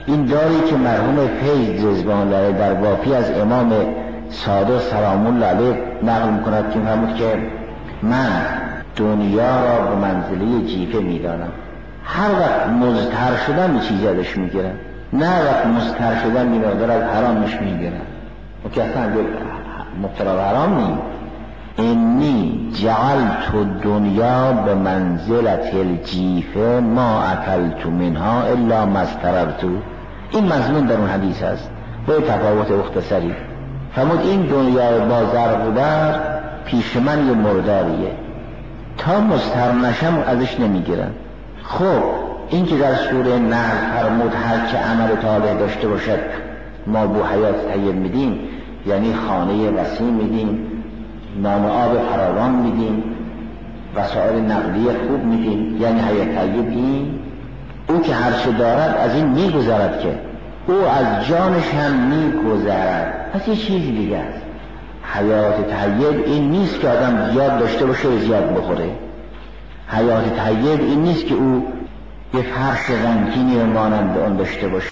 این داری که مرحوم فیض رضوان الله در وافی از امام صادق سلام الله علیه نقل میکند که فرمود که من دنیا را به منزله جیفه میدانم. هر وقت مضطر شدن چیزی ازش میگیرن، نه وقت مضطر شدن میمادر از حرامش میگیرن. و که اصلا مبتلا به حرام نیم. انی جعلت دنیا به منزلت الجیفه ما اکلت منها الا ما استررت. این مضمون در اون حدیث هست با تفاوت مختصری. فرمود این دنیا با زرق و برق پیش من یه مرداریه، تا مضطر نشم ازش نمیگیرن. خب این که در سوره نحل فرمود هر که عمل طالح داشته باشد ما بو حیات طیب میدیم، یعنی خانه وسیع میدیم، نان آب فراوان میدیم، وسایل نقلیه خوب میدیم، یعنی حیات طیب. این او که هر چه دارد از این میگذرد، که او از جانش هم میگذرد، پس یه چیز دیگه است. حیات طیب این نیست که آدم زیاد داشته باشه و زیاد بخوره. حیات طیب این نیست که او یه فرش رنگینی مانند آن داشته باشه.